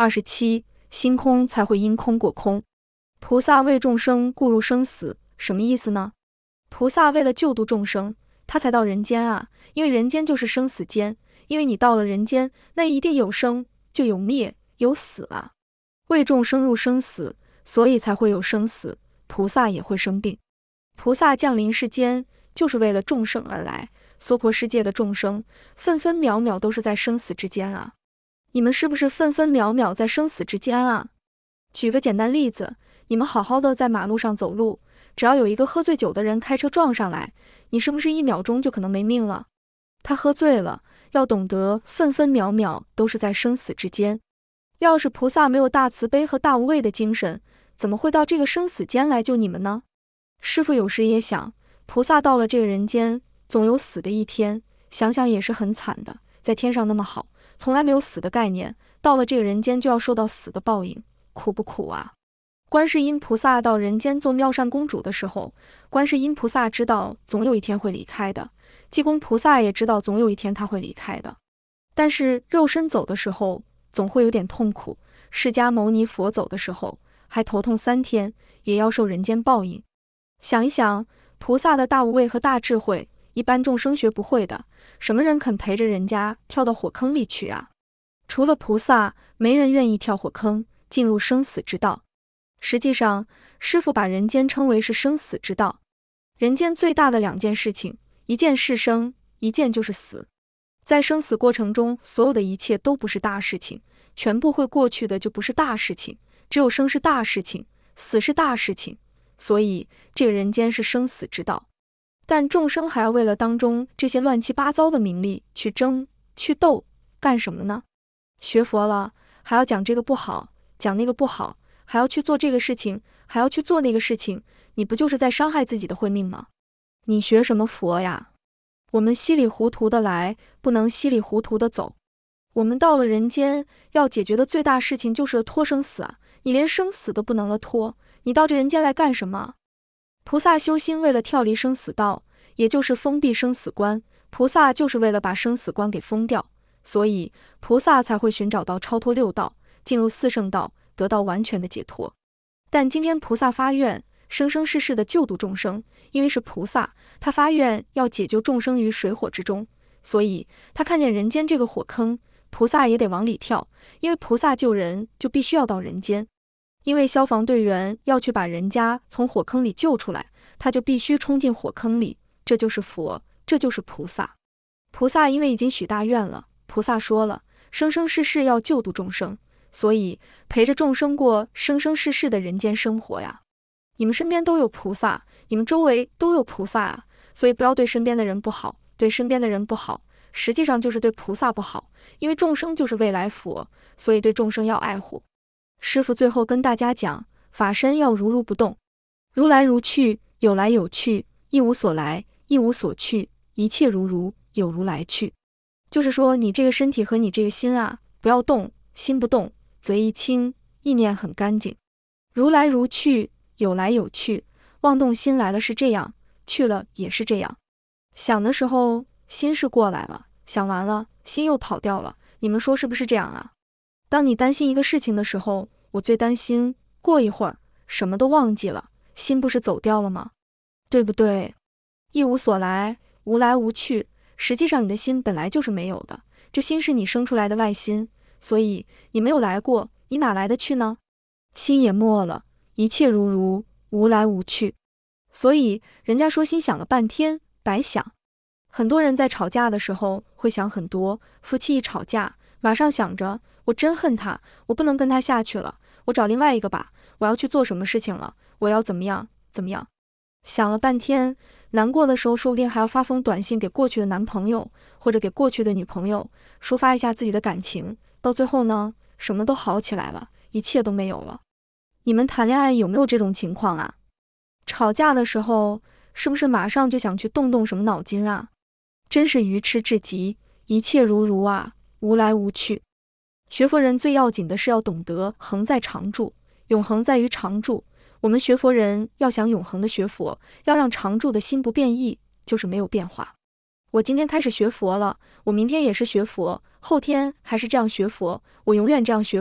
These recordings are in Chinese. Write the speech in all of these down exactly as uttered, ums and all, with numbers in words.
二十七，心空才会因空过空。菩萨为众生故入生死，什么意思呢？菩萨为了救度众生，他才到人间啊，因为人间就是生死间，因为你到了人间，那一定有生，就有灭，有死啊。为众生入生死，所以才会有生死，菩萨也会生病。菩萨降临世间，就是为了众生而来。娑婆世界的众生，分分秒秒都是在生死之间啊。你们是不是分分秒秒在生死之间啊？举个简单例子，你们好好的在马路上走路，只要有一个喝醉酒的人开车撞上来，你是不是一秒钟就可能没命了？他喝醉了，要懂得分分秒秒都是在生死之间。要是菩萨没有大慈悲和大无畏的精神，怎么会到这个生死间来救你们呢？师父有时也想，菩萨到了这个人间，总有死的一天，想想也是很惨的。在天上那么好，从来没有死的概念，到了这个人间就要受到死的报应，苦不苦啊？观世音菩萨到人间做妙善公主的时候，观世音菩萨知道总有一天会离开的，济公菩萨也知道总有一天他会离开的。但是肉身走的时候，总会有点痛苦。释迦牟尼佛走的时候，还头痛三天，也要受人间报应。想一想，菩萨的大无畏和大智慧，一般众生学不会的，什么人肯陪着人家跳到火坑里去啊？除了菩萨，没人愿意跳火坑，进入生死之道。实际上，师父把人间称为是生死之道。人间最大的两件事情，一件是生，一件就是死。在生死过程中，所有的一切都不是大事情，全部会过去的就不是大事情，只有生是大事情，死是大事情。所以这个人间是生死之道。但众生还要为了当中这些乱七八糟的名利去争去斗，干什么呢？学佛了还要讲这个不好，讲那个不好，还要去做这个事情，还要去做那个事情，你不就是在伤害自己的慧命吗？你学什么佛呀？我们稀里糊涂的来，不能稀里糊涂的走。我们到了人间，要解决的最大事情就是脱生死啊！你连生死都不能了脱，你到这人间来干什么？菩萨修心为了跳离生死道，也就是封闭生死关，菩萨就是为了把生死关给封掉，所以菩萨才会寻找到超脱六道，进入四圣道，得到完全的解脱。但今天菩萨发愿生生世世的救度众生，因为是菩萨，他发愿要解救众生于水火之中，所以他看见人间这个火坑，菩萨也得往里跳，因为菩萨救人就必须要到人间。因为消防队员要去把人家从火坑里救出来，他就必须冲进火坑里，这就是佛，这就是菩萨。菩萨因为已经许大愿了，菩萨说了，生生世世要救度众生，所以陪着众生过生生世世的人间生活呀。你们身边都有菩萨，你们周围都有菩萨啊，所以不要对身边的人不好，对身边的人不好，实际上就是对菩萨不好，因为众生就是未来佛，所以对众生要爱护。师父最后跟大家讲，法身要如如不动，如来如去，有来有去，一无所来，一无所去，一切如如，有如来去。就是说你这个身体和你这个心啊，不要动，心不动，嘴一清，意念很干净。如来如去，有来有去，妄动心来了是这样，去了也是这样。想的时候心是过来了，想完了心又跑掉了，你们说是不是这样啊？当你担心一个事情的时候，我最担心过一会儿什么都忘记了，心不是走掉了吗？对不对？一无所来，无来无去，实际上你的心本来就是没有的，这心是你生出来的外心，所以你没有来过，你哪来的去呢？心也没了，一切如如，无来无去。所以人家说心想了半天白想。很多人在吵架的时候会想很多，夫妻一吵架马上想着我真恨他，我不能跟他下去了，我找另外一个吧，我要去做什么事情了，我要怎么样怎么样。想了半天，难过的时候说不定还要发封短信给过去的男朋友或者给过去的女朋友，抒发一下自己的感情，到最后呢，什么都好起来了，一切都没有了。你们谈恋爱有没有这种情况啊？吵架的时候是不是马上就想去动动什么脑筋啊？真是愚痴至极，一切如如啊，无来无去。学佛人最要紧的是要懂得恒在常住，永恒在于常住。我们学佛人要想永恒的学佛，要让常住的心不变异，就是没有变化。我今天开始学佛了，我明天也是学佛，后天还是这样学佛，我永远这样学佛，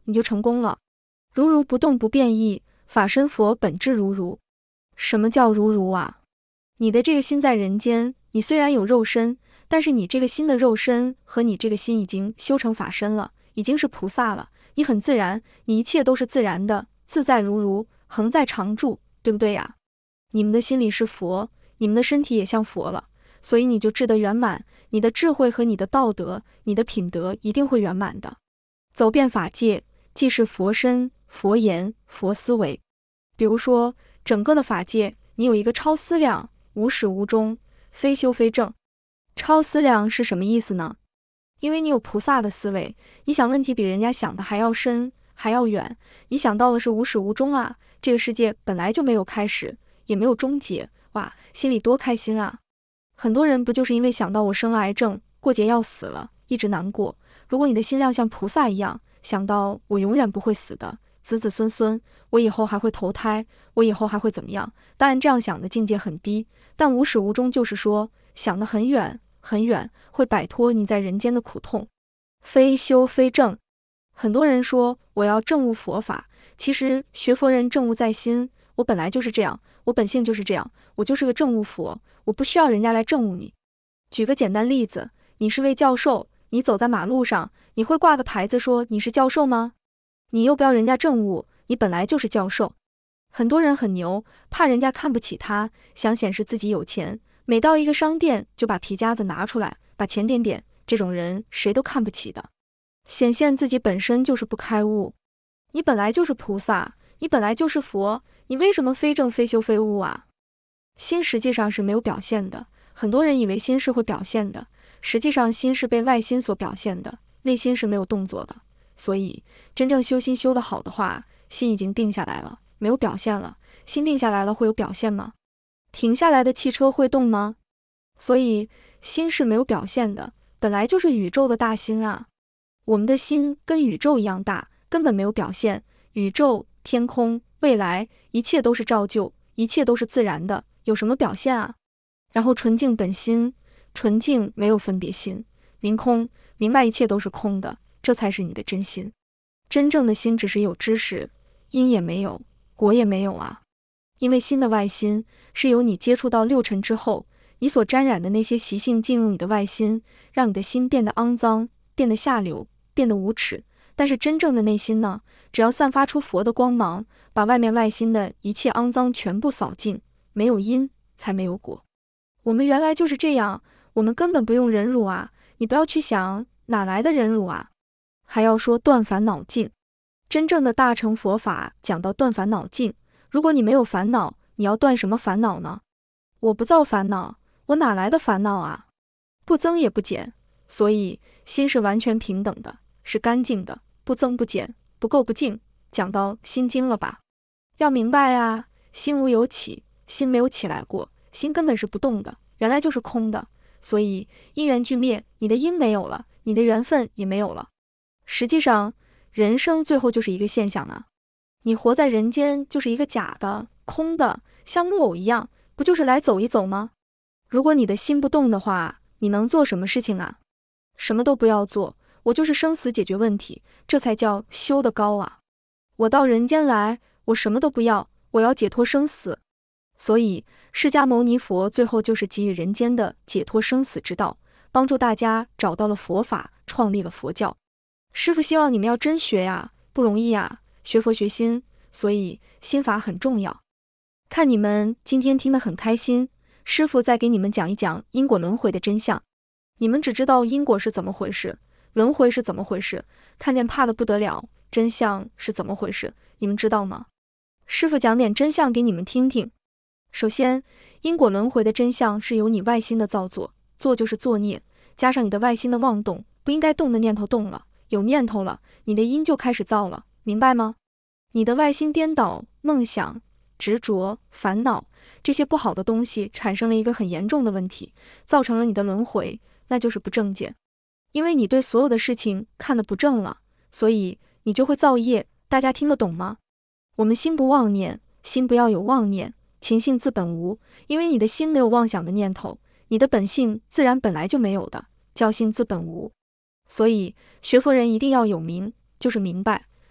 你就成功了。如如不动不变异，法身佛本质如如。什么叫如如啊？你的这个心在人间，你虽然有肉身，但是你这个心的肉身和你这个心已经修成法身了，已经是菩萨了。你很自然，你一切都是自然的，自在如如，恒在常住，对不对呀？你们的心里是佛，你们的身体也像佛了，所以你就智得圆满，你的智慧和你的道德，你的品德一定会圆满的。走遍法界，即是佛身、佛言、佛思维。比如说，整个的法界，你有一个超思量，无始无终，非修非证。超思量是什么意思呢？因为你有菩萨的思维，你想问题比人家想的还要深，还要远。你想到的是无始无终啊，这个世界本来就没有开始，也没有终结。哇，心里多开心啊！很多人不就是因为想到我生了癌症，过节要死了，一直难过。如果你的心量像菩萨一样，想到我永远不会死的，子子孙孙，我以后还会投胎，我以后还会怎么样？当然这样想的境界很低，但无始无终就是说想得很远很远，会摆脱你在人间的苦痛。非修非证。很多人说我要证悟佛法，其实学佛人证悟在心，我本来就是这样，我本性就是这样，我就是个证悟佛，我不需要人家来证悟你。举个简单例子，你是位教授，你走在马路上，你会挂个牌子说你是教授吗？你又不要人家证悟，你本来就是教授。很多人很牛，怕人家看不起他，想显示自己有钱，每到一个商店就把皮夹子拿出来，把钱点点，这种人谁都看不起的，显现自己本身就是不开悟。你本来就是菩萨，你本来就是佛，你为什么非证非修非悟啊？心实际上是没有表现的，很多人以为心是会表现的，实际上心是被外心所表现的，内心是没有动作的。所以真正修心修得好的话，心已经定下来了，没有表现了。心定下来了会有表现吗？停下来的汽车会动吗？所以心是没有表现的，本来就是宇宙的大心啊。我们的心跟宇宙一样大，根本没有表现。宇宙、天空、未来，一切都是照旧，一切都是自然的，有什么表现啊？然后纯净本心，纯净没有分别心，凌空，明白一切都是空的，这才是你的真心。真正的心只是有知识，因也没有，果也没有啊。因为心的外心是由你接触到六尘之后，你所沾染的那些习性进入你的外心，让你的心变得肮脏，变得下流，变得无耻。但是真正的内心呢，只要散发出佛的光芒，把外面外心的一切肮脏全部扫尽，没有因才没有果。我们原来就是这样，我们根本不用忍辱啊，你不要去想哪来的忍辱啊。还要说断烦恼尽，真正的大乘佛法讲到断烦恼尽，如果你没有烦恼，你要断什么烦恼呢？我不造烦恼，我哪来的烦恼啊？不增也不减，所以心是完全平等的，是干净的，不增不减，不垢不净。讲到心经了吧？要明白啊，心无有起，心没有起来过，心根本是不动的，原来就是空的。所以因缘俱灭，你的因没有了，你的缘分也没有了。实际上人生最后就是一个现象啊，你活在人间就是一个假的空的，像木偶一样，不就是来走一走吗？如果你的心不动的话，你能做什么事情啊？什么都不要做，我就是生死解决问题，这才叫修得高啊。我到人间来，我什么都不要，我要解脱生死。所以释迦牟尼佛最后就是给予人间的解脱生死之道，帮助大家找到了佛法，创立了佛教。师父希望你们要真学呀，不容易呀，学佛学心，所以心法很重要。看你们今天听得很开心，师父再给你们讲一讲因果轮回的真相。你们只知道因果是怎么回事，轮回是怎么回事，看见怕得不得了，真相是怎么回事，你们知道吗？师父讲点真相给你们听听。首先，因果轮回的真相是由你外心的造作，作就是作孽，加上你的外心的妄动，不应该动的念头动了，有念头了，你的因就开始造了，明白吗？你的外心颠倒，梦想、执着、烦恼，这些不好的东西产生了一个很严重的问题，造成了你的轮回，那就是不正见。因为你对所有的事情看得不正了，所以你就会造业，大家听得懂吗？我们心不妄念，心不要有妄念，情性自本无，因为你的心没有妄想的念头，你的本性自然本来就没有的，叫心自本无。所以学佛人一定要有明，就是明白，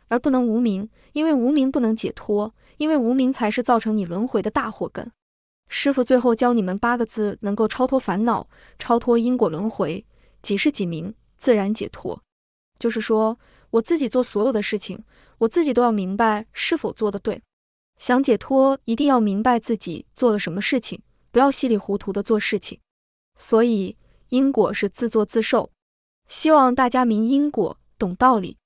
而不能无明，因为无明不能解脱，因为无明才是造成你轮回的大祸根。师父最后教你们八个字，能够超脱烦恼，超脱因果轮回，己是己明，自然解脱。就是说，我自己做所有的事情，我自己都要明白是否做得对。想解脱，一定要明白自己做了什么事情，不要稀里糊涂的做事情。所以，因果是自作自受。希望大家明因果，懂道理。